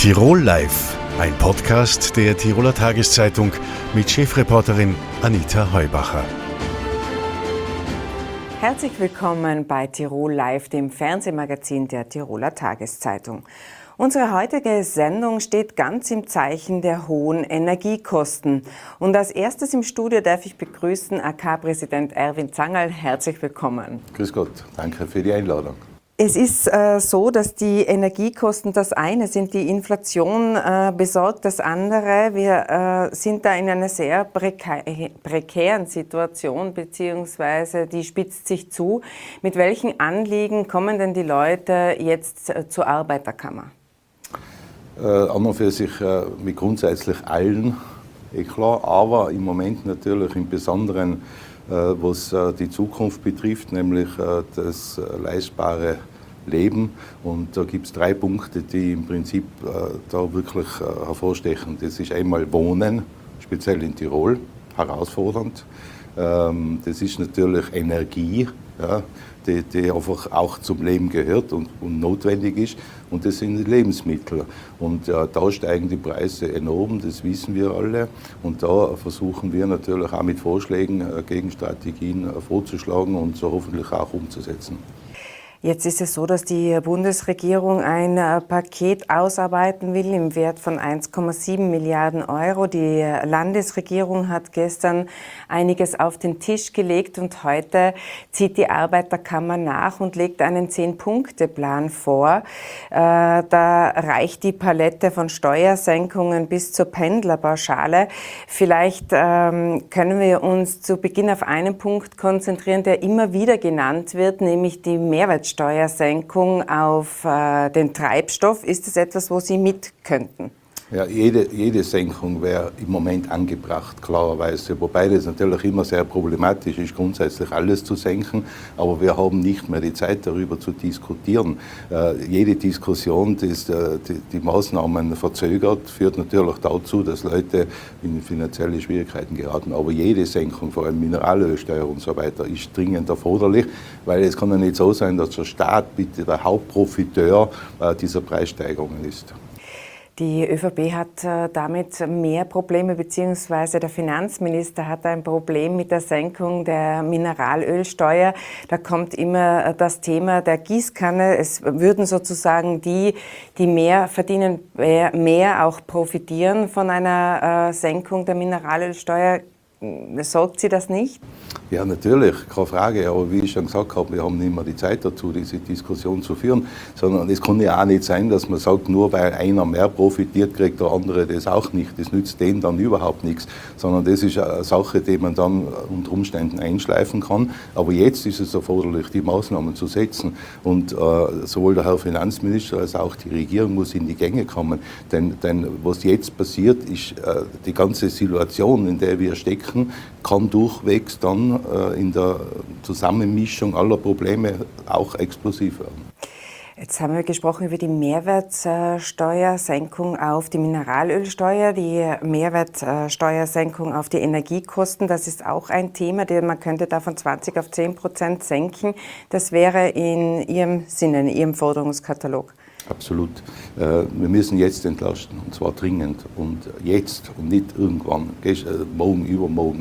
Tirol Live, ein Podcast der Tiroler Tageszeitung mit Chefreporterin Anita Heubacher. Herzlich willkommen bei Tirol Live, dem Fernsehmagazin der Tiroler Tageszeitung. Unsere heutige Sendung steht ganz im Zeichen der hohen Energiekosten. Und als erstes im Studio darf ich begrüßen AK-Präsident Erwin Zangerl. Herzlich willkommen. Grüß Gott, danke für die Einladung. Es ist so, dass die Energiekosten das eine sind, die Inflation besorgt das andere. Wir sind da in einer sehr prekären Situation, beziehungsweise die spitzt sich zu. Mit welchen Anliegen kommen denn die Leute jetzt zur Arbeiterkammer? An und für sich mit grundsätzlich allen, klar, aber im Moment natürlich im Besonderen, was die Zukunft betrifft, nämlich das leistbare Leben. Und da gibt es 3 Punkte, die im Prinzip da wirklich hervorstechen. Das ist einmal Wohnen, speziell in Tirol, herausfordernd. Das ist natürlich Energie, ja, die einfach auch zum Leben gehört und notwendig ist. Und das sind die Lebensmittel. Und da steigen die Preise enorm, das wissen wir alle. Und da versuchen wir natürlich auch mit Vorschlägen, Gegenstrategien vorzuschlagen und so hoffentlich auch umzusetzen. Jetzt ist es so, dass die Bundesregierung ein Paket ausarbeiten will im Wert von 1,7 Milliarden Euro. Die Landesregierung hat gestern einiges auf den Tisch gelegt und heute zieht die Arbeiterkammer nach und legt einen 10-Punkte-Plan vor. Da reicht die Palette von Steuersenkungen bis zur Pendlerpauschale. Vielleicht können wir uns zu Beginn auf einen Punkt konzentrieren, der immer wieder genannt wird, nämlich die Mehrwertsteuersenkung auf den Treibstoff. Ist das etwas, wo Sie mit könnten? Ja, jede Senkung wäre im Moment angebracht, klarerweise. Wobei das natürlich immer sehr problematisch ist, grundsätzlich alles zu senken. Aber wir haben nicht mehr die Zeit, darüber zu diskutieren. Jede Diskussion, die Maßnahmen verzögert, führt natürlich dazu, dass Leute in finanzielle Schwierigkeiten geraten. Aber jede Senkung, vor allem Mineralölsteuer und so weiter, ist dringend erforderlich, weil es kann ja nicht so sein, dass der Staat bitte der Hauptprofiteur dieser Preissteigerungen ist. Die ÖVP hat damit mehr Probleme, beziehungsweise der Finanzminister hat ein Problem mit der Senkung der Mineralölsteuer. Da kommt immer das Thema der Gießkanne. Es würden sozusagen die mehr verdienen, mehr auch profitieren von einer Senkung der Mineralölsteuer. Sorgt Sie das nicht? Ja, natürlich, keine Frage. Aber wie ich schon gesagt habe, wir haben nicht mehr die Zeit dazu, diese Diskussion zu führen. Sondern es kann ja auch nicht sein, dass man sagt, nur weil einer mehr profitiert, kriegt der andere das auch nicht. Das nützt denen dann überhaupt nichts. Sondern das ist eine Sache, die man dann unter Umständen einschleifen kann. Aber jetzt ist es erforderlich, die Maßnahmen zu setzen. Und sowohl der Herr Finanzminister als auch die Regierung muss in die Gänge kommen. Denn was jetzt passiert, ist die ganze Situation, in der wir stecken, kann durchwegs dann in der Zusammenmischung aller Probleme auch explosiv werden. Jetzt haben wir gesprochen über die Mehrwertsteuersenkung auf die Mineralölsteuer, die Mehrwertsteuersenkung auf die Energiekosten. Das ist auch ein Thema, man könnte da von 20 auf 10% senken. Das wäre in Ihrem Sinne, in Ihrem Forderungskatalog. Absolut. Wir müssen jetzt entlasten, und zwar dringend. Und jetzt und nicht irgendwann, morgen, übermorgen,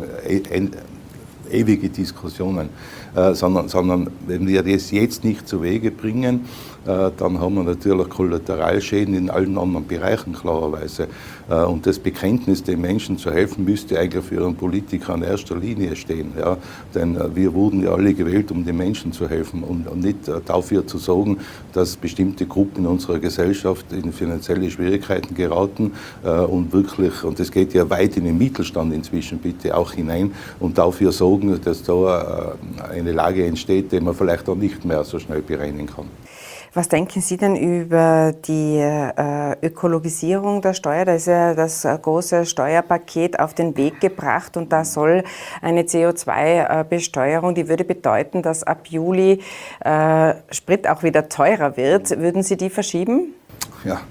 ewige Diskussionen, sondern wenn wir das jetzt nicht zu Wege bringen, dann haben wir natürlich Kollateralschäden in allen anderen Bereichen, klarerweise. Und das Bekenntnis, den Menschen zu helfen, müsste eigentlich für einen Politiker an erster Linie stehen. Ja? Denn wir wurden ja alle gewählt, um den Menschen zu helfen und nicht dafür zu sorgen, dass bestimmte Gruppen in unserer Gesellschaft in finanzielle Schwierigkeiten geraten und das geht ja weit in den Mittelstand inzwischen bitte auch hinein und dafür sorgen, dass da eine Lage entsteht, die man vielleicht auch nicht mehr so schnell bereinigen kann. Was denken Sie denn über die Ökologisierung der Steuer? Da ist ja das große Steuerpaket auf den Weg gebracht und da soll eine CO2-Besteuerung, die würde bedeuten, dass ab Juli Sprit auch wieder teurer wird. Würden Sie die verschieben? Ja,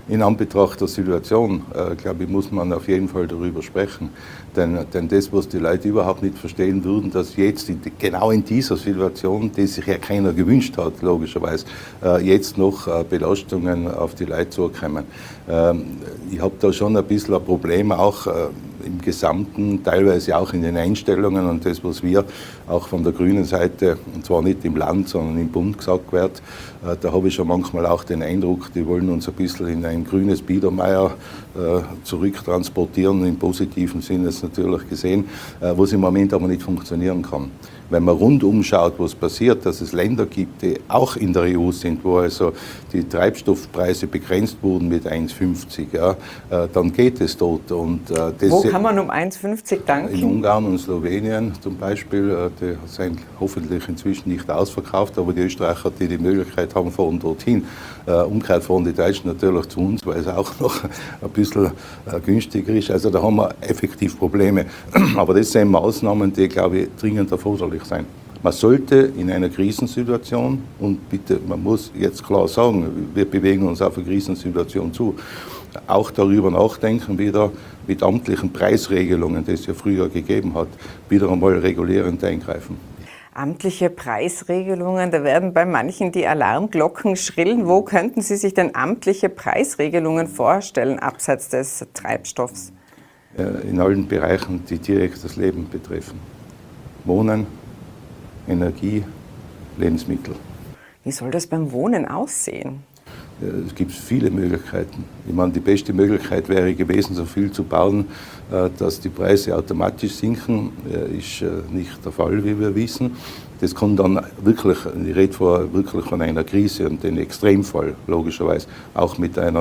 In Anbetracht der Situation, glaube ich, muss man auf jeden Fall darüber sprechen. Denn das, was die Leute überhaupt nicht verstehen würden, dass jetzt genau in dieser Situation, die sich ja keiner gewünscht hat, logischerweise, jetzt noch Belastungen auf die Leute zukommen. Ich habe da schon ein bisschen ein Problem, auch im Gesamten, teilweise auch in den Einstellungen und das, was wir auch von der grünen Seite, und zwar nicht im Land, sondern im Bund gesagt wird, da habe ich schon manchmal auch den Eindruck, die wollen uns ein bisschen in ein grünes Biedermeier zurücktransportieren, im positiven Sinne ist natürlich gesehen, was im Moment aber nicht funktionieren kann. Wenn man rundum schaut, was passiert, dass es Länder gibt, die auch in der EU sind, wo also die Treibstoffpreise begrenzt wurden mit 1,50, ja, dann geht es dort. Und, wo kann man um 1,50 tanken? In Ungarn und Slowenien zum Beispiel, die sind hoffentlich inzwischen nicht ausverkauft, aber die Österreicher, die die Möglichkeit haben, fahren dorthin. Umgekehrt fahren die Deutschen natürlich zu uns, weil es auch noch ein bisschen günstiger ist. Also da haben wir effektiv Probleme. Aber das sind Maßnahmen, die, glaube ich, dringend erforderlich sein. Man sollte in einer Krisensituation, und bitte, man muss jetzt klar sagen, wir bewegen uns auf eine Krisensituation zu, auch darüber nachdenken, wieder mit amtlichen Preisregelungen, die es ja früher gegeben hat, wieder einmal regulierend eingreifen. Amtliche Preisregelungen, da werden bei manchen die Alarmglocken schrillen. Wo könnten Sie sich denn amtliche Preisregelungen vorstellen, abseits des Treibstoffs? In allen Bereichen, die direkt das Leben betreffen. Wohnen, Energie, Lebensmittel. Wie soll das beim Wohnen aussehen? Es gibt viele Möglichkeiten. Ich meine, die beste Möglichkeit wäre gewesen, so viel zu bauen, dass die Preise automatisch sinken. Ist nicht der Fall, wie wir wissen. Das kann dann wirklich, ich rede wirklich von einer Krise und den Extremfall, logischerweise, auch mit einer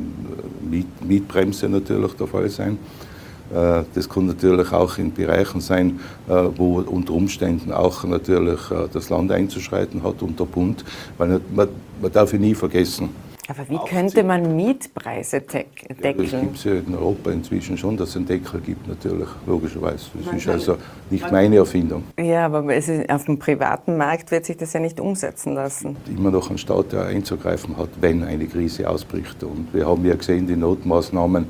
Mietbremse natürlich der Fall sein. Das kann natürlich auch in Bereichen sein, wo unter Umständen auch natürlich das Land einzuschreiten hat und der Bund, weil man darf ja nie vergessen. Aber wie könnte man Mietpreise deckeln? Das gibt es ja in Europa inzwischen schon, dass es einen Deckel gibt, natürlich, logischerweise. Das ist also nicht meine Erfindung. Ja, aber auf dem privaten Markt wird sich das ja nicht umsetzen lassen. Immer noch ein Staat, der einzugreifen hat, wenn eine Krise ausbricht. Und wir haben ja gesehen, die Notmaßnahmen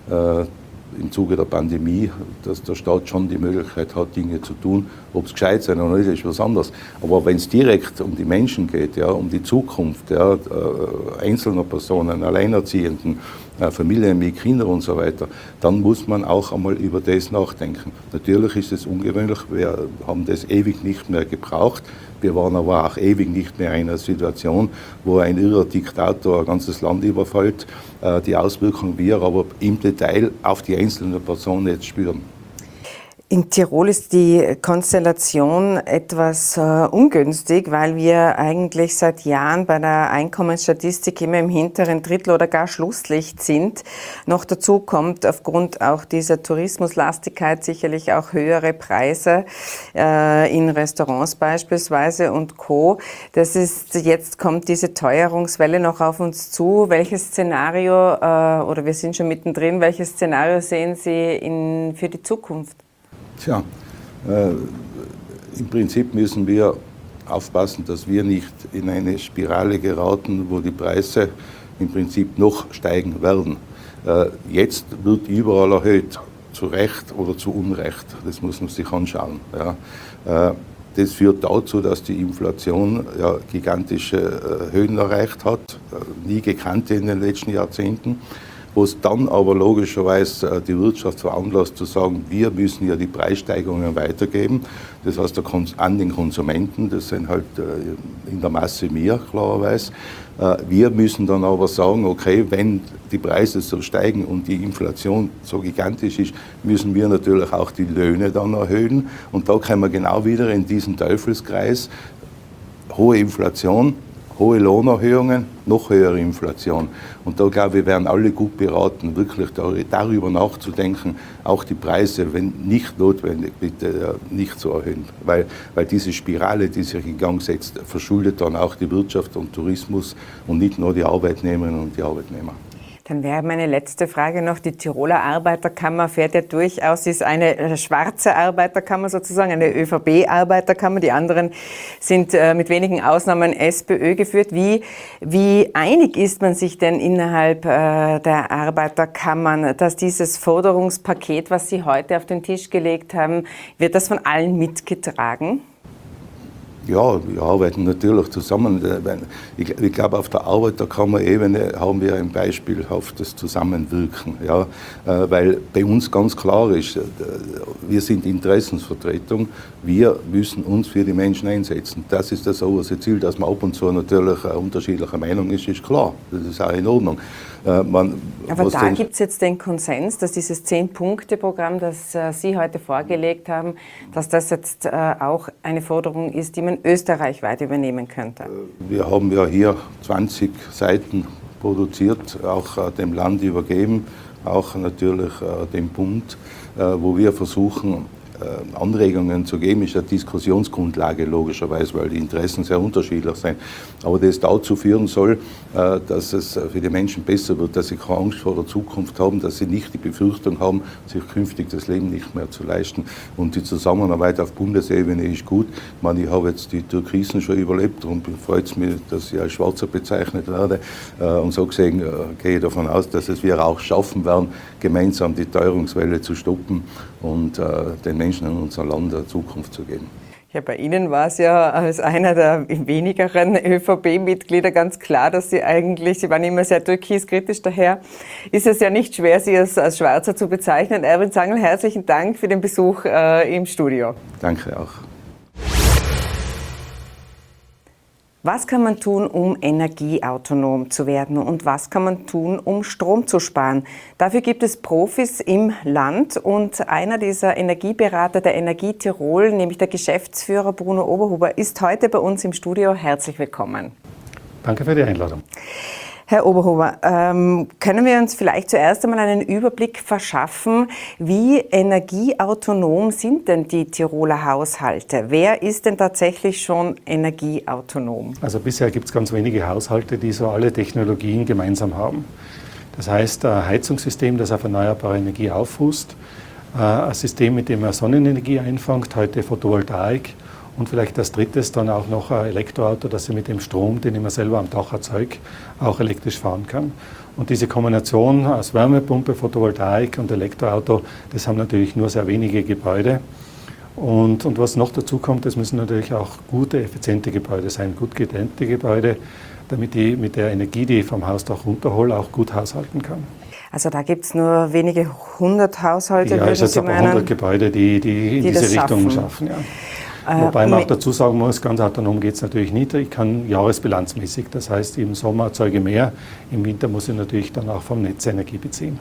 im Zuge der Pandemie, dass der Staat schon die Möglichkeit hat, Dinge zu tun. Ob es gescheit sein oder nicht, ist was anderes. Aber wenn es direkt um die Menschen geht, ja, um die Zukunft ja, einzelner Personen, Alleinerziehenden, Familien mit Kindern und so weiter, dann muss man auch einmal über das nachdenken. Natürlich ist es ungewöhnlich, wir haben das ewig nicht mehr gebraucht. Wir waren aber auch ewig nicht mehr in einer Situation, wo ein irrer Diktator ein ganzes Land überfällt. Die Auswirkungen wir aber im Detail auf die einzelne Person jetzt spüren. In Tirol ist die Konstellation etwas ungünstig, weil wir eigentlich seit Jahren bei der Einkommensstatistik immer im hinteren Drittel oder gar Schlusslicht sind. Noch dazu kommt aufgrund auch dieser Tourismuslastigkeit sicherlich auch höhere Preise in Restaurants beispielsweise und Co. Jetzt kommt diese Teuerungswelle noch auf uns zu. Welches Szenario, oder wir sind schon mittendrin, welches Szenario sehen Sie für die Zukunft? Tja, im Prinzip müssen wir aufpassen, dass wir nicht in eine Spirale geraten, wo die Preise im Prinzip noch steigen werden. Jetzt wird überall erhöht, zu Recht oder zu Unrecht. Das muss man sich anschauen. Ja. Das führt dazu, dass die Inflation ja, gigantische Höhen erreicht hat, nie gekannte in den letzten Jahrzehnten. Wo es dann aber logischerweise die Wirtschaft veranlasst zu sagen, wir müssen ja die Preissteigerungen weitergeben. Das heißt an den Konsumenten, das sind halt in der Masse mehr, klarerweise. Wir müssen dann aber sagen, okay, wenn die Preise so steigen und die Inflation so gigantisch ist, müssen wir natürlich auch die Löhne dann erhöhen. Und da kommen wir genau wieder in diesen Teufelskreis. Hohe Inflation, hohe Lohnerhöhungen, noch höhere Inflation. Und da, glaube ich, wären alle gut beraten, wirklich darüber nachzudenken, auch die Preise, wenn nicht notwendig, bitte nicht zu erhöhen. Weil diese Spirale, die sich in Gang setzt, verschuldet dann auch die Wirtschaft und Tourismus und nicht nur die Arbeitnehmerinnen und die Arbeitnehmer. Dann wäre meine letzte Frage noch, die Tiroler Arbeiterkammer fährt ja durchaus, ist eine schwarze Arbeiterkammer sozusagen, eine ÖVP-Arbeiterkammer, die anderen sind mit wenigen Ausnahmen SPÖ geführt. Wie einig ist man sich denn innerhalb der Arbeiterkammern, dass dieses Forderungspaket, was Sie heute auf den Tisch gelegt haben, wird das von allen mitgetragen? Ja, wir arbeiten natürlich zusammen. Ich glaube, auf der Arbeiterkammer-Ebene haben wir ein beispielhaftes Zusammenwirken. Ja, weil bei uns ganz klar ist, wir sind Interessensvertretung, wir müssen uns für die Menschen einsetzen. Das ist das oberste Ziel, dass man ab und zu natürlich unterschiedlicher Meinung ist klar. Das ist auch in Ordnung. Aber da gibt es jetzt den Konsens, dass dieses 10-Punkte-Programm, das Sie heute vorgelegt haben, dass das jetzt auch eine Forderung ist, die man österreichweit übernehmen könnte. Wir haben ja hier 20 Seiten produziert, auch dem Land übergeben, auch natürlich dem Bund, wo wir versuchen, Anregungen zu geben, ist eine Diskussionsgrundlage logischerweise, weil die Interessen sehr unterschiedlich sind. Aber das dazu führen soll, dass es für die Menschen besser wird, dass sie keine Angst vor der Zukunft haben, dass sie nicht die Befürchtung haben, sich künftig das Leben nicht mehr zu leisten. Und die Zusammenarbeit auf Bundesebene ist gut. Ich meine, ich habe jetzt die Türkisen schon überlebt und freut es mich, dass ich als Schwarzer bezeichnet werde. Und so gesehen gehe ich davon aus, dass es wir auch schaffen werden, gemeinsam die Teuerungswelle zu stoppen und den Menschen in unser Land eine Zukunft zu geben. Ja, bei Ihnen war es ja als einer der wenigeren ÖVP-Mitglieder ganz klar, dass Sie waren immer sehr türkiskritisch, daher ist es ja nicht schwer, Sie als Schwarzer zu bezeichnen. Erwin Zangl, herzlichen Dank für den Besuch im Studio. Danke auch. Was kann man tun, um energieautonom zu werden und was kann man tun, um Strom zu sparen? Dafür gibt es Profis im Land und einer dieser Energieberater der Energie Tirol, nämlich der Geschäftsführer Bruno Oberhuber, ist heute bei uns im Studio. Herzlich willkommen. Danke für die Einladung. Herr Oberhuber, können wir uns vielleicht zuerst einmal einen Überblick verschaffen, wie energieautonom sind denn die Tiroler Haushalte? Wer ist denn tatsächlich schon energieautonom? Also bisher gibt es ganz wenige Haushalte, die so alle Technologien gemeinsam haben. Das heißt, ein Heizungssystem, das auf erneuerbare Energie auffußt, ein System, mit dem man Sonnenenergie einfängt, heute Photovoltaik, und vielleicht als drittes dann auch noch ein Elektroauto, das ich mit dem Strom, den ich mir selber am Dach erzeuge, auch elektrisch fahren kann. Und diese Kombination aus Wärmepumpe, Photovoltaik und Elektroauto, das haben natürlich nur sehr wenige Gebäude. Und was noch dazu kommt, das müssen natürlich auch gute, effiziente Gebäude sein, gut gedämmte Gebäude, damit ich mit der Energie, die ich vom Hausdach runterhole, auch gut haushalten kann. Also da gibt es nur wenige 100 Haushalte, ja, es sind etwa 100 Gebäude, die in diese Richtung schaffen. Ja. Wobei man auch dazu sagen muss, ganz autonom geht es natürlich nicht. Ich kann jahresbilanzmäßig, das heißt im Sommer erzeuge ich mehr, im Winter muss ich natürlich dann auch vom Netz Energie beziehen.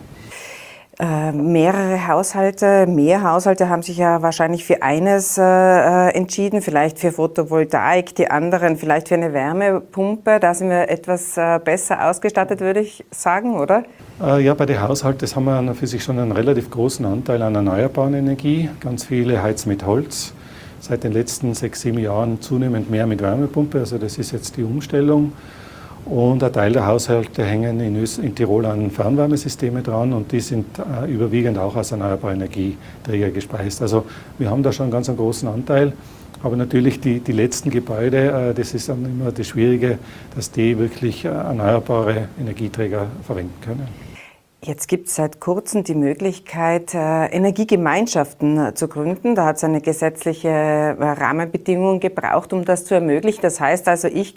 Mehr Haushalte haben sich ja wahrscheinlich für eines entschieden, vielleicht für Photovoltaik, die anderen vielleicht für eine Wärmepumpe. Da sind wir etwas besser ausgestattet, würde ich sagen, oder? Ja, bei den Haushalten haben wir für sich schon einen relativ großen Anteil an erneuerbaren Energie. Ganz viele heizen mit Holz. Seit den letzten 6-7 Jahren zunehmend mehr mit Wärmepumpe, also das ist jetzt die Umstellung. Und ein Teil der Haushalte hängen in Tirol an Fernwärmesysteme dran und die sind überwiegend auch aus erneuerbaren Energieträger gespeist. Also wir haben da schon ganz einen großen Anteil, aber natürlich die letzten Gebäude, das ist dann immer das Schwierige, dass die wirklich erneuerbare Energieträger verwenden können. Jetzt gibt es seit kurzem die Möglichkeit, Energiegemeinschaften zu gründen. Da hat es eine gesetzliche Rahmenbedingung gebraucht, um das zu ermöglichen. Das heißt also, ich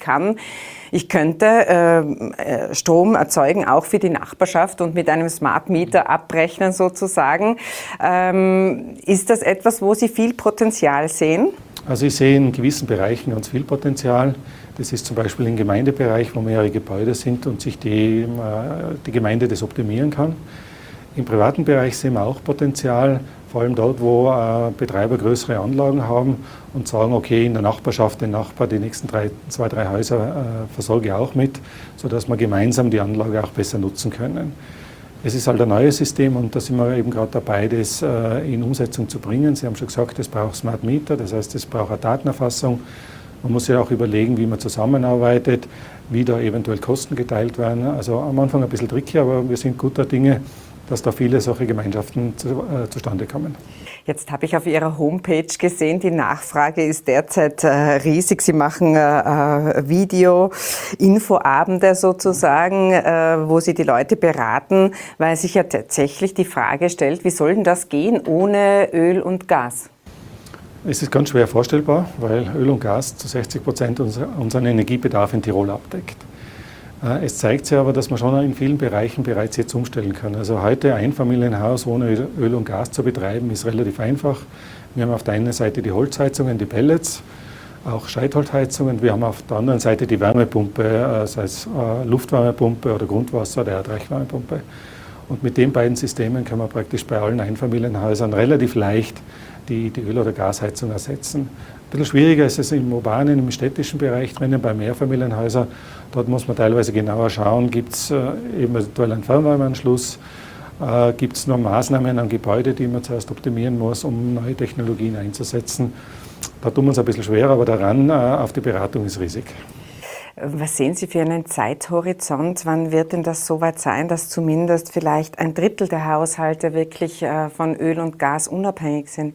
könnte Strom erzeugen, auch für die Nachbarschaft und mit einem Smart Meter abrechnen sozusagen. Ist das etwas, wo Sie viel Potenzial sehen? Also ich sehe in gewissen Bereichen ganz viel Potenzial. Das ist zum Beispiel im Gemeindebereich, wo mehrere Gebäude sind und sich die Gemeinde das optimieren kann. Im privaten Bereich sehen wir auch Potenzial, vor allem dort, wo Betreiber größere Anlagen haben und sagen, okay, in der Nachbarschaft, den Nachbar, die nächsten 2-3 Häuser versorge ich auch mit, sodass wir gemeinsam die Anlage auch besser nutzen können. Es ist halt ein neues System und da sind wir eben gerade dabei, das in Umsetzung zu bringen. Sie haben schon gesagt, es braucht Smart Meter, das heißt, es braucht eine Datenerfassung Man muss ja auch überlegen, wie man zusammenarbeitet, wie da eventuell Kosten geteilt werden. Also am Anfang ein bisschen tricky, aber wir sind guter Dinge, dass da viele solche Gemeinschaften zustande kommen. Jetzt habe ich auf Ihrer Homepage gesehen, die Nachfrage ist derzeit riesig. Sie machen Video-Infoabende sozusagen, wo Sie die Leute beraten, weil sich ja tatsächlich die Frage stellt, wie soll denn das gehen ohne Öl und Gas? Es ist ganz schwer vorstellbar, weil Öl und Gas zu 60% unseren Energiebedarf in Tirol abdeckt. Es zeigt sich aber, dass man schon in vielen Bereichen bereits jetzt umstellen kann. Also heute Einfamilienhaus ohne Öl und Gas zu betreiben, ist relativ einfach. Wir haben auf der einen Seite die Holzheizungen, die Pellets, auch Scheitholzheizungen. Wir haben auf der anderen Seite die Wärmepumpe, sei es Luftwärmepumpe oder Grundwasser- oder Erdreichwärmepumpe. Und mit den beiden Systemen kann man praktisch bei allen Einfamilienhäusern relativ leicht die Öl- oder Gasheizung ersetzen. Ein bisschen schwieriger ist es im urbanen, im städtischen Bereich drinnen, bei Mehrfamilienhäusern. Dort muss man teilweise genauer schauen, gibt es eventuell einen Fernwärmeanschluss, gibt es noch Maßnahmen am Gebäude, die man zuerst optimieren muss, um neue Technologien einzusetzen. Da tun wir uns ein bisschen schwerer, aber daran auf die Beratung ist riesig. Was sehen Sie für einen Zeithorizont? Wann wird denn das so weit sein, dass zumindest vielleicht ein Drittel der Haushalte wirklich von Öl und Gas unabhängig sind?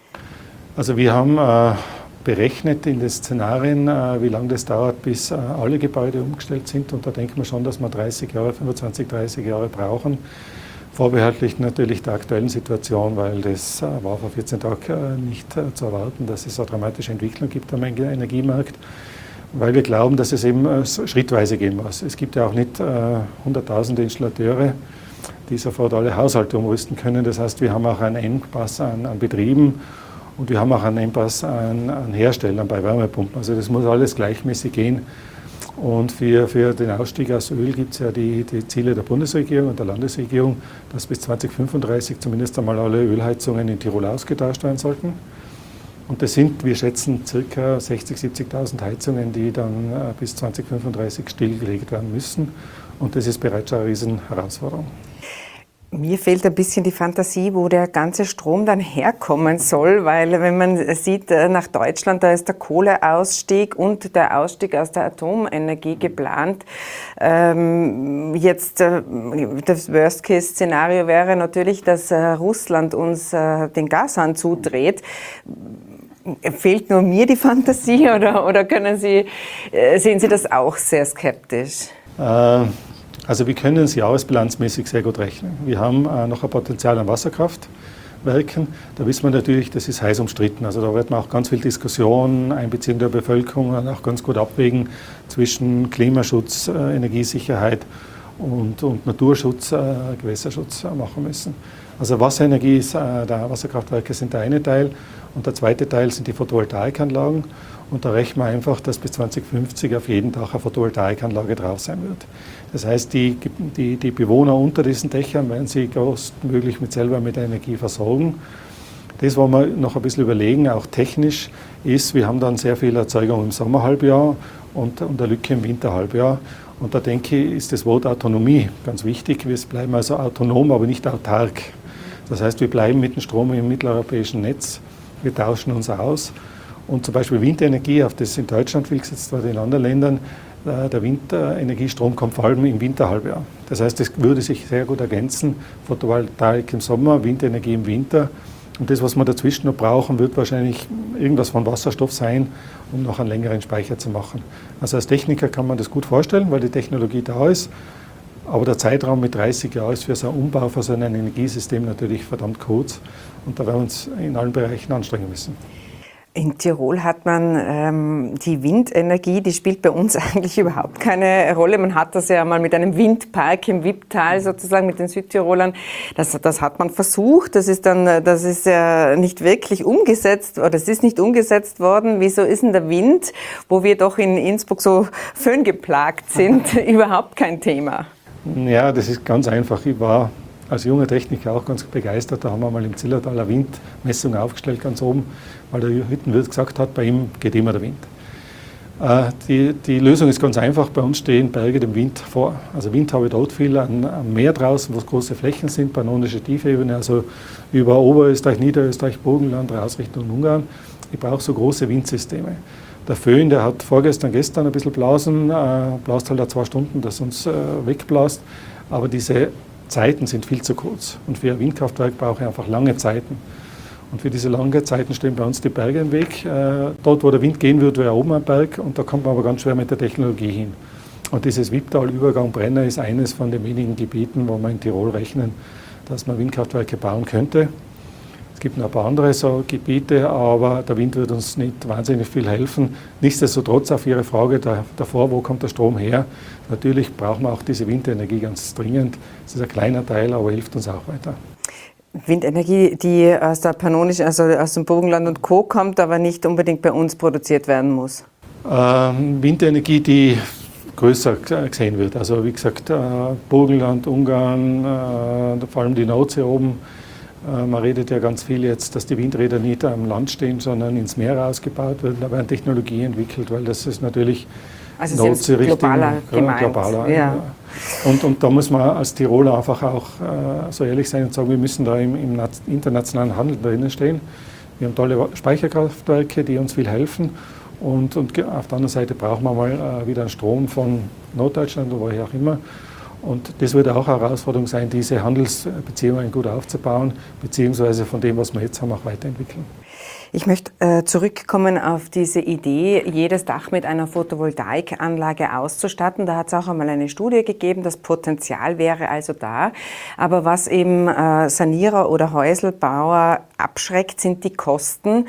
Also wir haben berechnet in den Szenarien, wie lange das dauert, bis alle Gebäude umgestellt sind. Und da denken wir schon, dass wir 25, 30 Jahre brauchen. Vorbehaltlich natürlich der aktuellen Situation, weil das war vor 14 Tagen nicht zu erwarten, dass es eine dramatische Entwicklung gibt am Energiemarkt. Weil wir glauben, dass es eben schrittweise gehen muss. Es gibt ja auch nicht hunderttausende Installateure, die sofort alle Haushalte umrüsten können. Das heißt, wir haben auch einen Engpass an Betrieben und wir haben auch einen Engpass an Herstellern bei Wärmepumpen. Also das muss alles gleichmäßig gehen. Und für den Ausstieg aus Öl gibt es ja die Ziele der Bundesregierung und der Landesregierung, dass bis 2035 zumindest einmal alle Ölheizungen in Tirol ausgetauscht werden sollten. Und das sind, wir schätzen, ca. 60.000, 70.000 Heizungen, die dann bis 2035 stillgelegt werden müssen. Und das ist bereits eine Riesenherausforderung. Mir fehlt ein bisschen die Fantasie, wo der ganze Strom dann herkommen soll, weil wenn man sieht, nach Deutschland, da ist der Kohleausstieg und der Ausstieg aus der Atomenergie geplant. Jetzt das Worst-Case-Szenario wäre natürlich, dass Russland uns den Gashahn zudreht. Fehlt nur mir die Fantasie oder sehen Sie das auch sehr skeptisch? Also wir können es jahresbilanzmäßig sehr gut rechnen. Wir haben noch ein Potenzial an Wasserkraftwerken. Da wissen wir natürlich, das ist heiß umstritten. Also da wird man auch ganz viel Diskussion, Einbeziehung der Bevölkerung und auch ganz gut abwägen zwischen Klimaschutz, Energiesicherheit und Naturschutz, Gewässerschutz machen müssen. Also Wasserenergie Wasserkraftwerke sind der eine Teil und der zweite Teil sind die Photovoltaikanlagen. Und da rechnen wir einfach, dass bis 2050 auf jeden Dach eine Photovoltaikanlage drauf sein wird. Das heißt, die Bewohner unter diesen Dächern werden sie größtmöglich selber mit Energie versorgen. Das wollen wir noch ein bisschen überlegen, auch technisch ist, wir haben dann sehr viel Erzeugung im Sommerhalbjahr und eine Lücke im Winterhalbjahr. Und da denke ich, ist das Wort Autonomie ganz wichtig. Wir bleiben also autonom, aber nicht autark. Das heißt, wir bleiben mit dem Strom im mitteleuropäischen Netz, wir tauschen uns aus. Und zum Beispiel Windenergie, auf das in Deutschland viel gesetzt wird, in anderen Ländern, der Windenergiestrom kommt vor allem im Winterhalbjahr. Das heißt, das würde sich sehr gut ergänzen, Photovoltaik im Sommer, Windenergie im Winter. Und das, was wir dazwischen noch brauchen, wird wahrscheinlich irgendwas von Wasserstoff sein, um noch einen längeren Speicher zu machen. Also als Techniker kann man das gut vorstellen, weil die Technologie da ist. Aber der Zeitraum mit 30 Jahren ist für so einen Umbau von so einem Energiesystem natürlich verdammt kurz. Und da werden wir uns in allen Bereichen anstrengen müssen. In Tirol hat man die Windenergie, die spielt bei uns eigentlich überhaupt keine Rolle. Man hat das ja mal mit einem Windpark im Wipptal sozusagen mit den Südtirolern. Das hat man versucht. Das ist ja nicht wirklich umgesetzt oder es ist nicht umgesetzt worden. Wieso ist denn der Wind, wo wir doch in Innsbruck so föhngeplagt sind, überhaupt kein Thema? Ja, das ist ganz einfach. Ich war als junger Techniker auch ganz begeistert. Da haben wir mal im Zillertal eine Windmessung aufgestellt, ganz oben, weil der Hüttenwirt gesagt hat, bei ihm geht immer der Wind. Die Lösung ist ganz einfach. Bei uns stehen Berge dem Wind vor. Also Wind habe ich dort viel am Meer draußen, wo es große Flächen sind, pannonische Tiefebene, also über Oberösterreich, Niederösterreich, Burgenland, raus Richtung Ungarn. Ich brauche so große Windsysteme. Der Föhn, der hat gestern ein bisschen blasen, blast halt auch 2 Stunden, dass uns wegblasst. Aber diese Zeiten sind viel zu kurz. Und für ein Windkraftwerk brauche ich einfach lange Zeiten. Und für diese langen Zeiten stehen bei uns die Berge im Weg. Dort, wo der Wind gehen wird, wäre oben ein Berg. Und da kommt man aber ganz schwer mit der Technologie hin. Und dieses Wipptal-Übergang Brenner ist eines von den wenigen Gebieten, wo man in Tirol rechnen, dass man Windkraftwerke bauen könnte. Es gibt noch ein paar andere so Gebiete, aber der Wind wird uns nicht wahnsinnig viel helfen. Nichtsdestotrotz auf Ihre Frage davor, wo kommt der Strom her? Natürlich brauchen wir auch diese Windenergie ganz dringend. Es ist ein kleiner Teil, aber hilft uns auch weiter. Windenergie, die aus der Pannonischen, also aus dem Burgenland und Co. kommt, aber nicht unbedingt bei uns produziert werden muss. Windenergie, die größer gesehen wird. Also wie gesagt, Burgenland, Ungarn, vor allem die Nordsee oben. Man redet ja ganz viel jetzt, dass die Windräder nicht am Land stehen, sondern ins Meer ausgebaut werden. Da werden Technologie entwickelt, weil das ist natürlich also globaler gemeint. Globaler, ja. Und da muss man als Tiroler einfach auch so ehrlich sein und sagen, wir müssen da im internationalen Handel drinnen stehen. Wir haben tolle Speicherkraftwerke, die uns viel helfen. Und auf der anderen Seite brauchen wir mal wieder einen Strom von Norddeutschland oder woher auch immer. Und das wird auch eine Herausforderung sein, diese Handelsbeziehungen gut aufzubauen, beziehungsweise von dem, was wir jetzt haben, auch weiterentwickeln. Ich möchte zurückkommen auf diese Idee, jedes Dach mit einer Photovoltaikanlage auszustatten. Da hat es auch einmal eine Studie gegeben, das Potenzial wäre also da. Aber was eben Sanierer oder Häuselbauer abschreckt, sind die Kosten.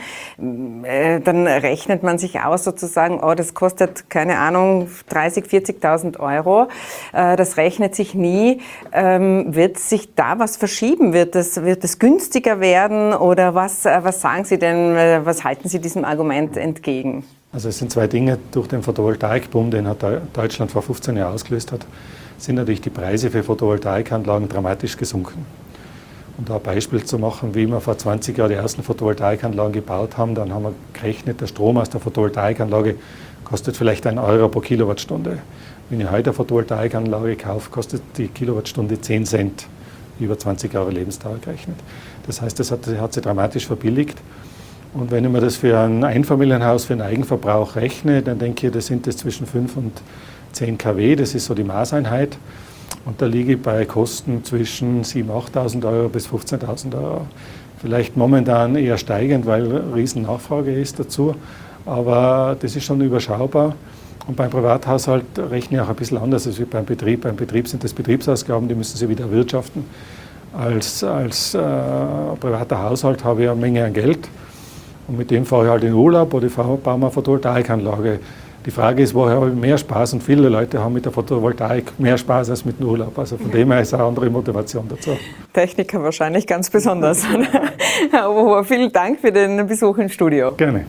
Dann rechnet man sich aus sozusagen, oh, das kostet, keine Ahnung, 30.000, 40.000 Euro. Das rechnet sich nie. Wird sich da was verschieben? Wird es günstiger werden? Oder was sagen Sie denn? Was halten Sie diesem Argument entgegen? Also es sind 2 Dinge. Durch den Photovoltaikboom, den Deutschland vor 15 Jahren ausgelöst hat, sind natürlich die Preise für Photovoltaikanlagen dramatisch gesunken. Um da ein Beispiel zu machen, wie wir vor 20 Jahren die ersten Photovoltaikanlagen gebaut haben, dann haben wir gerechnet, der Strom aus der Photovoltaikanlage kostet vielleicht 1 Euro pro Kilowattstunde. Wenn ich heute eine Photovoltaikanlage kaufe, kostet die Kilowattstunde 10 Cent, über 20 Jahre Lebensdauer gerechnet. Das heißt, das hat sich dramatisch verbilligt. Und wenn ich mir das für ein Einfamilienhaus, für den Eigenverbrauch rechne, dann denke ich, das sind das zwischen 5 und 10 kW, das ist so die Maßeinheit. Und da liege ich bei Kosten zwischen 7.000, 8.000 Euro bis 15.000 Euro. Vielleicht momentan eher steigend, weil riesen Nachfrage ist dazu, aber das ist schon überschaubar. Und beim Privathaushalt rechne ich auch ein bisschen anders als beim Betrieb. Beim Betrieb sind das Betriebsausgaben, die müssen Sie wieder erwirtschaften. Als privater Haushalt habe ich eine Menge an Geld. Und mit dem fahre ich halt in Urlaub oder ich baue mir eine Photovoltaikanlage. Die Frage ist, woher habe ich mehr Spaß? Und viele Leute haben mit der Photovoltaik mehr Spaß als mit dem Urlaub. Also von dem her ist eine andere Motivation dazu. Techniker wahrscheinlich ganz besonders. Herr Oberhofer, vielen Dank für den Besuch im Studio. Gerne.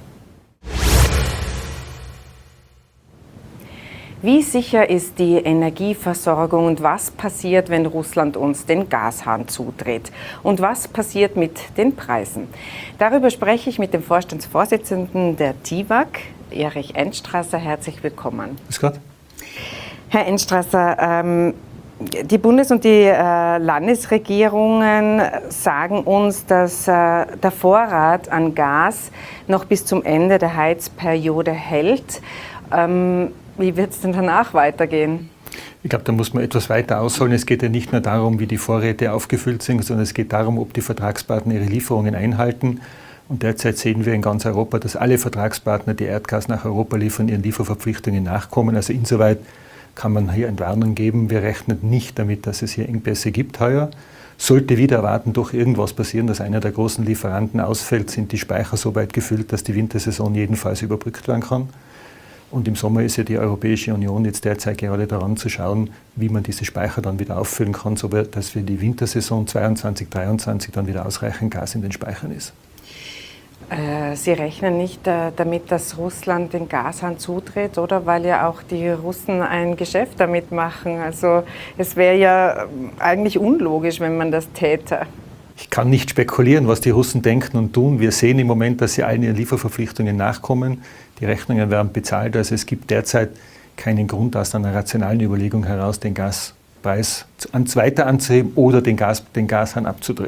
Wie sicher ist die Energieversorgung und was passiert, wenn Russland uns den Gashahn zudreht? Und was passiert mit den Preisen? Darüber spreche ich mit dem Vorstandsvorsitzenden der TIWAG, Erich Enstrasser. Herzlich willkommen. Grüß Gott. Herr Enstrasser, die Bundes- und die Landesregierungen sagen uns, dass der Vorrat an Gas noch bis zum Ende der Heizperiode hält. Wie wird es denn danach weitergehen? Ich glaube, da muss man etwas weiter ausholen. Es geht ja nicht nur darum, wie die Vorräte aufgefüllt sind, sondern es geht darum, ob die Vertragspartner ihre Lieferungen einhalten. Und derzeit sehen wir in ganz Europa, dass alle Vertragspartner, die Erdgas nach Europa liefern, ihren Lieferverpflichtungen nachkommen. Also insoweit kann man hier eine Warnung geben. Wir rechnen nicht damit, dass es hier Engpässe gibt heuer. Sollte wieder erwarten, doch irgendwas passieren, dass einer der großen Lieferanten ausfällt, sind die Speicher so weit gefüllt, dass die Wintersaison jedenfalls überbrückt werden kann. Und im Sommer ist ja die Europäische Union jetzt derzeit gerade daran zu schauen, wie man diese Speicher dann wieder auffüllen kann, so dass für die Wintersaison 22, 23 dann wieder ausreichend Gas in den Speichern ist. Sie rechnen nicht damit, dass Russland den Gashahn zudreht, oder? Weil ja auch die Russen ein Geschäft damit machen. Also es wäre ja eigentlich unlogisch, wenn man das täte. Ich kann nicht spekulieren, was die Russen denken und tun. Wir sehen im Moment, dass sie allen ihren Lieferverpflichtungen nachkommen. Die Rechnungen werden bezahlt. Also es gibt derzeit keinen Grund aus einer rationalen Überlegung heraus, den Gaspreis weiter anzuheben oder den Gashahn abzudrehen.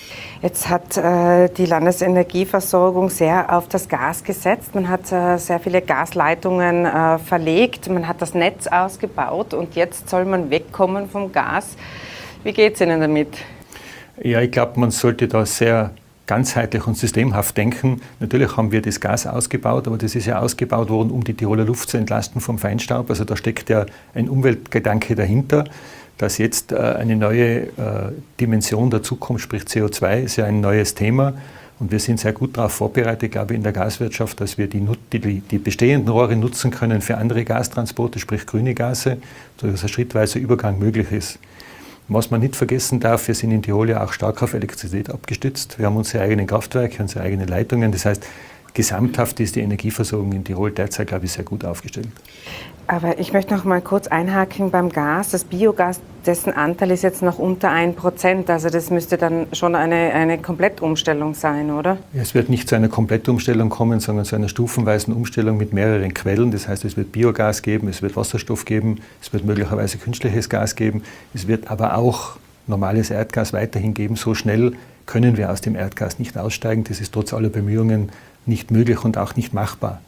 Jetzt hat die Landesenergieversorgung sehr auf das Gas gesetzt. Man hat sehr viele Gasleitungen verlegt, man hat das Netz ausgebaut und jetzt soll man wegkommen vom Gas. Wie geht es Ihnen damit? Ja, ich glaube, man sollte da sehr ganzheitlich und systemhaft denken. Natürlich haben wir das Gas ausgebaut, aber das ist ja ausgebaut worden, um die Tiroler Luft zu entlasten vom Feinstaub. Also da steckt ja ein Umweltgedanke dahinter. Dass jetzt eine neue Dimension dazukommt, sprich CO2, ist ja ein neues Thema. Und wir sind sehr gut darauf vorbereitet, glaube ich, in der Gaswirtschaft, dass wir die bestehenden Rohre nutzen können für andere Gastransporte, sprich grüne Gase, sodass ein schrittweiser Übergang möglich ist. Was man nicht vergessen darf, wir sind in Tirol ja auch stark auf Elektrizität abgestützt. Wir haben unsere eigenen Kraftwerke, unsere eigenen Leitungen. Das heißt, gesamthaft ist die Energieversorgung in Tirol derzeit, glaube ich, sehr gut aufgestellt. Aber ich möchte noch mal kurz einhaken beim Gas. Das Biogas, dessen Anteil ist jetzt noch unter 1%. Also das müsste dann schon eine Komplettumstellung sein, oder? Es wird nicht zu einer Komplettumstellung kommen, sondern zu einer stufenweisen Umstellung mit mehreren Quellen. Das heißt, es wird Biogas geben, es wird Wasserstoff geben, es wird möglicherweise künstliches Gas geben. Es wird aber auch normales Erdgas weiterhin geben. So schnell können wir aus dem Erdgas nicht aussteigen. Das ist trotz aller Bemühungen nicht möglich und auch nicht machbar.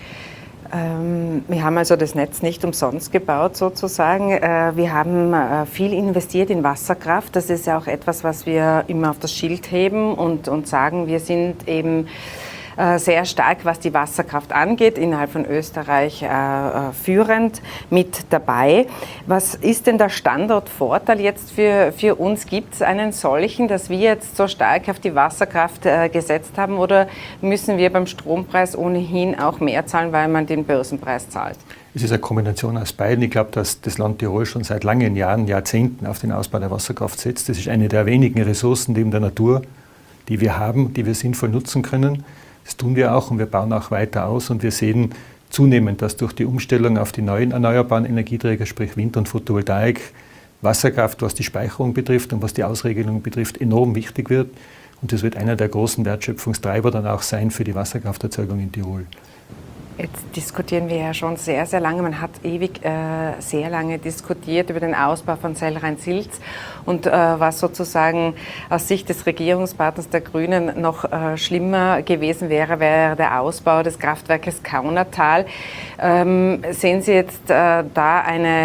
Wir haben also das Netz nicht umsonst gebaut sozusagen. Wir haben viel investiert in Wasserkraft. Das ist ja auch etwas, was wir immer auf das Schild heben und sagen, wir sind eben sehr stark, was die Wasserkraft angeht, innerhalb von Österreich führend mit dabei. Was ist denn der Standortvorteil jetzt für uns? Gibt es einen solchen, dass wir jetzt so stark auf die Wasserkraft gesetzt haben, oder müssen wir beim Strompreis ohnehin auch mehr zahlen, weil man den Börsenpreis zahlt? Es ist eine Kombination aus beiden. Ich glaube, dass das Land Tirol schon seit langen Jahren, Jahrzehnten auf den Ausbau der Wasserkraft setzt. Das ist eine der wenigen Ressourcen neben der Natur, die wir haben, die wir sinnvoll nutzen können. Das tun wir auch und wir bauen auch weiter aus und wir sehen zunehmend, dass durch die Umstellung auf die neuen erneuerbaren Energieträger, sprich Wind und Photovoltaik, Wasserkraft, was die Speicherung betrifft und was die Ausregelung betrifft, enorm wichtig wird. Und das wird einer der großen Wertschöpfungstreiber dann auch sein für die Wasserkrafterzeugung in Tirol. Jetzt diskutieren wir ja schon sehr, sehr lange. Man hat ewig sehr lange diskutiert über den Ausbau von Sellrhein-Silz. Und was sozusagen aus Sicht des Regierungspartners der Grünen noch schlimmer gewesen wäre, wäre der Ausbau des Kraftwerkes Kaunertal. Sehen Sie jetzt da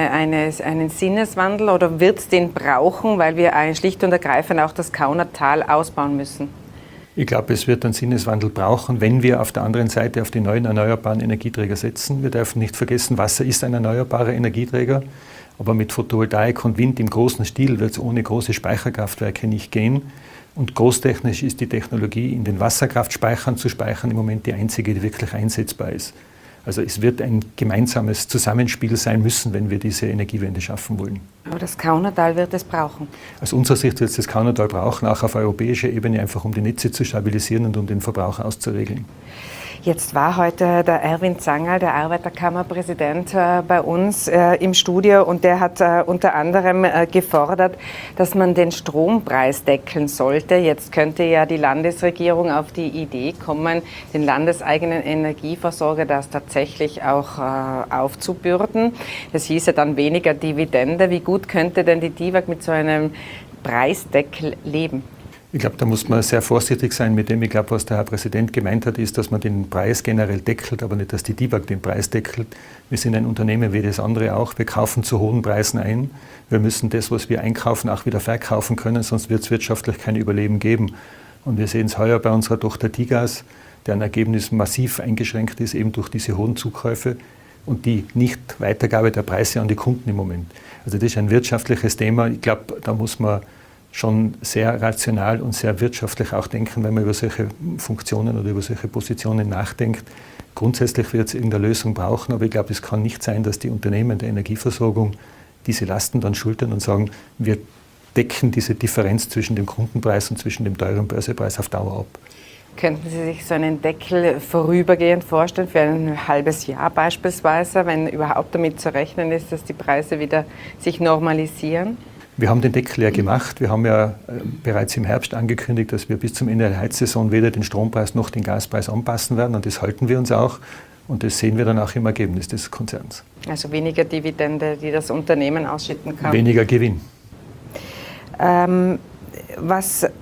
einen Sinneswandel oder wird es den brauchen, weil wir schlicht und ergreifend auch das Kaunertal ausbauen müssen? Ich glaube, es wird einen Sinneswandel brauchen, wenn wir auf der anderen Seite auf die neuen erneuerbaren Energieträger setzen. Wir dürfen nicht vergessen, Wasser ist ein erneuerbarer Energieträger, aber mit Photovoltaik und Wind im großen Stil wird es ohne große Speicherkraftwerke nicht gehen. Und großtechnisch ist die Technologie, in den Wasserkraftspeichern zu speichern, im Moment die einzige, die wirklich einsetzbar ist. Also es wird ein gemeinsames Zusammenspiel sein müssen, wenn wir diese Energiewende schaffen wollen. Aber das Kaunertal wird es brauchen? Aus unserer Sicht wird es das Kaunertal brauchen, auch auf europäischer Ebene, einfach um die Netze zu stabilisieren und um den Verbrauch auszuregeln. Jetzt war heute der Erwin Zangerl, der Arbeiterkammerpräsident, bei uns im Studio und der hat unter anderem gefordert, dass man den Strompreis deckeln sollte. Jetzt könnte ja die Landesregierung auf die Idee kommen, den landeseigenen Energieversorger das tatsächlich auch aufzubürden. Das hieße dann weniger Dividende. Wie gut könnte denn die DIWAG mit so einem Preisdeckel leben? Ich glaube, da muss man sehr vorsichtig sein mit dem. Ich glaube, was der Herr Präsident gemeint hat, ist, dass man den Preis generell deckelt, aber nicht, dass die DIWAG den Preis deckelt. Wir sind ein Unternehmen wie das andere auch. Wir kaufen zu hohen Preisen ein. Wir müssen das, was wir einkaufen, auch wieder verkaufen können, sonst wird es wirtschaftlich kein Überleben geben. Und wir sehen es heuer bei unserer Tochter Tigas, deren Ergebnis massiv eingeschränkt ist, eben durch diese hohen Zukäufe und die Nicht-Weitergabe der Preise an die Kunden im Moment. Also das ist ein wirtschaftliches Thema. Ich glaube, da muss man schon sehr rational und sehr wirtschaftlich auch denken, wenn man über solche Funktionen oder über solche Positionen nachdenkt. Grundsätzlich wird es irgendeine Lösung brauchen, aber ich glaube, es kann nicht sein, dass die Unternehmen der Energieversorgung diese Lasten dann schultern und sagen, wir decken diese Differenz zwischen dem Kundenpreis und zwischen dem teuren Börsepreis auf Dauer ab. Könnten Sie sich so einen Deckel vorübergehend vorstellen, für ein halbes Jahr beispielsweise, wenn überhaupt damit zu rechnen ist, dass die Preise wieder sich normalisieren? Wir haben den Deckel ja gemacht. Wir haben ja bereits im Herbst angekündigt, dass wir bis zum Ende der Heizsaison weder den Strompreis noch den Gaspreis anpassen werden. Und das halten wir uns auch. Und das sehen wir dann auch im Ergebnis des Konzerns. Also weniger Dividende, die das Unternehmen ausschütten kann? Weniger Gewinn. Was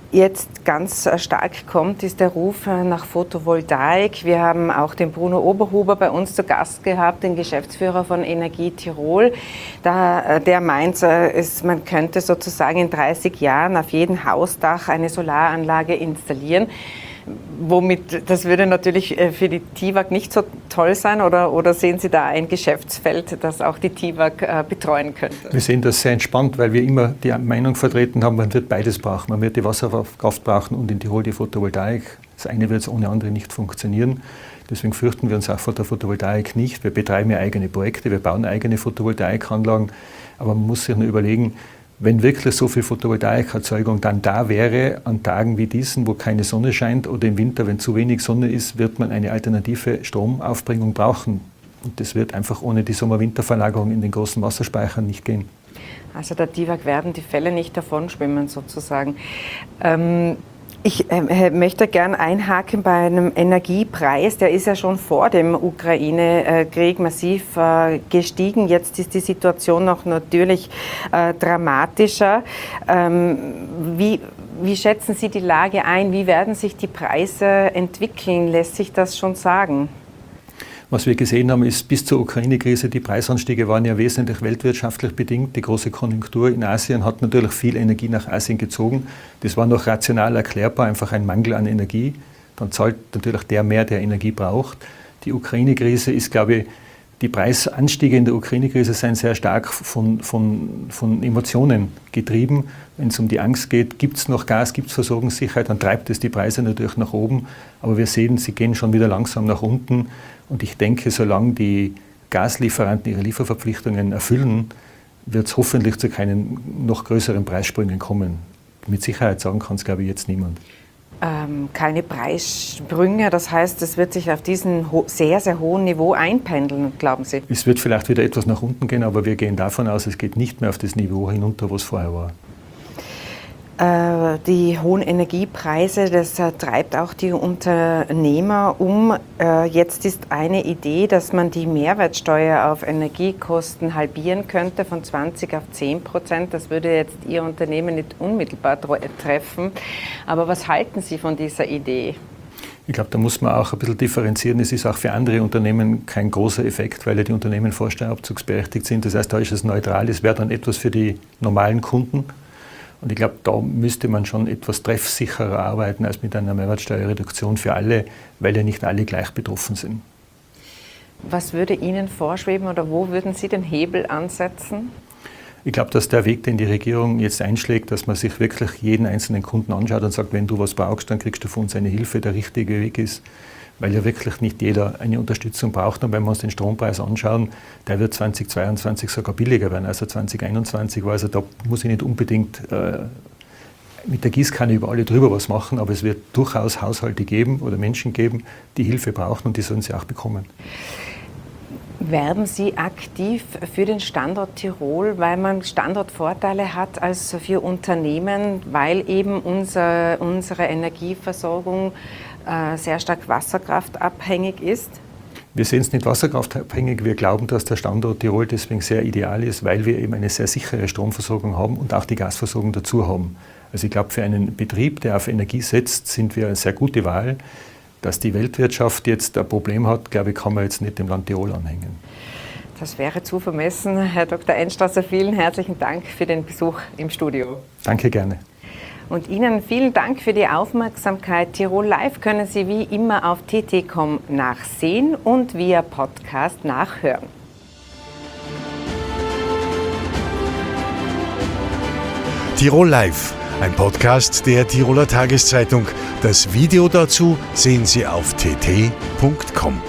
jetzt ganz stark kommt, ist der Ruf nach Photovoltaik. Wir haben auch den Bruno Oberhuber bei uns zu Gast gehabt, den Geschäftsführer von Energie Tirol. Der meint, man könnte sozusagen in 30 Jahren auf jedem Hausdach eine Solaranlage installieren. Das würde natürlich für die TIWAG nicht so toll sein, oder sehen Sie da ein Geschäftsfeld, das auch die TIWAG betreuen könnte? Wir sehen das sehr entspannt, weil wir immer die Meinung vertreten haben, man wird beides brauchen. Man wird die Wasserkraft brauchen und in Tirol die Photovoltaik. Das eine wird ohne andere nicht funktionieren. Deswegen fürchten wir uns auch vor der Photovoltaik nicht. Wir betreiben ja eigene Projekte, wir bauen eigene Photovoltaikanlagen. Aber man muss sich nur überlegen, wenn wirklich so viel Photovoltaikerzeugung dann da wäre, an Tagen wie diesen, wo keine Sonne scheint oder im Winter, wenn zu wenig Sonne ist, wird man eine alternative Stromaufbringung brauchen. Und das wird einfach ohne die Sommer-Winter-Verlagerung in den großen Wasserspeichern nicht gehen. Also der TIWAG werden die Fälle nicht davonschwimmen sozusagen. Ich möchte gern einhaken bei einem Energiepreis. Der ist ja schon vor dem Ukraine-Krieg massiv gestiegen. Jetzt ist die Situation noch natürlich dramatischer. Wie schätzen Sie die Lage ein? Wie werden sich die Preise entwickeln? Lässt sich das schon sagen? Was wir gesehen haben, ist, bis zur Ukraine-Krise, die Preisanstiege waren ja wesentlich weltwirtschaftlich bedingt. Die große Konjunktur in Asien hat natürlich viel Energie nach Asien gezogen. Das war noch rational erklärbar, einfach ein Mangel an Energie. Dann zahlt natürlich der mehr, der Energie braucht. Die Ukraine-Krise ist, glaube ich, die Preisanstiege in der Ukraine-Krise sind sehr stark von Emotionen getrieben. Wenn es um die Angst geht, gibt es noch Gas, gibt es Versorgungssicherheit, dann treibt es die Preise natürlich nach oben. Aber wir sehen, sie gehen schon wieder langsam nach unten. Und ich denke, solange die Gaslieferanten ihre Lieferverpflichtungen erfüllen, wird es hoffentlich zu keinen noch größeren Preissprüngen kommen. Mit Sicherheit sagen kann es, glaube ich, jetzt niemand. Keine Preissprünge, das heißt, es wird sich auf diesem sehr, sehr hohen Niveau einpendeln, glauben Sie? Es wird vielleicht wieder etwas nach unten gehen, aber wir gehen davon aus, es geht nicht mehr auf das Niveau hinunter, was vorher war. Die hohen Energiepreise, das treibt auch die Unternehmer um. Jetzt ist eine Idee, dass man die Mehrwertsteuer auf Energiekosten halbieren könnte von 20% auf 10%. Das würde jetzt Ihr Unternehmen nicht unmittelbar treffen. Aber was halten Sie von dieser Idee? Ich glaube, da muss man auch ein bisschen differenzieren. Es ist auch für andere Unternehmen kein großer Effekt, weil ja die Unternehmen vorsteuerabzugsberechtigt sind. Das heißt, da ist es neutral. Es wäre dann etwas für die normalen Kunden. Und ich glaube, da müsste man schon etwas treffsicherer arbeiten als mit einer Mehrwertsteuerreduktion für alle, weil ja nicht alle gleich betroffen sind. Was würde Ihnen vorschweben oder wo würden Sie den Hebel ansetzen? Ich glaube, dass der Weg, den die Regierung jetzt einschlägt, dass man sich wirklich jeden einzelnen Kunden anschaut und sagt, wenn du was brauchst, dann kriegst du von uns eine Hilfe, der richtige Weg ist. Weil ja wirklich nicht jeder eine Unterstützung braucht. Und wenn wir uns den Strompreis anschauen, der wird 2022 sogar billiger werden. Also 2021 war, also da muss ich nicht unbedingt mit der Gießkanne über alle drüber was machen, aber es wird durchaus Haushalte geben oder Menschen geben, die Hilfe brauchen und die sollen sie auch bekommen. Werben Sie aktiv für den Standort Tirol, weil man Standortvorteile hat als für Unternehmen, weil eben unsere Energieversorgung sehr stark wasserkraftabhängig ist? Wir sehen es nicht wasserkraftabhängig. Wir glauben, dass der Standort Tirol deswegen sehr ideal ist, weil wir eben eine sehr sichere Stromversorgung haben und auch die Gasversorgung dazu haben. Also ich glaube, für einen Betrieb, der auf Energie setzt, sind wir eine sehr gute Wahl. Dass die Weltwirtschaft jetzt ein Problem hat, glaube ich, kann man jetzt nicht dem Land Tirol anhängen. Das wäre zu vermessen. Herr Dr. Einstrasser, vielen herzlichen Dank für den Besuch im Studio. Danke, gerne. Und Ihnen vielen Dank für die Aufmerksamkeit. Tirol Live können Sie wie immer auf tt.com nachsehen und via Podcast nachhören. Tirol Live, ein Podcast der Tiroler Tageszeitung. Das Video dazu sehen Sie auf tt.com.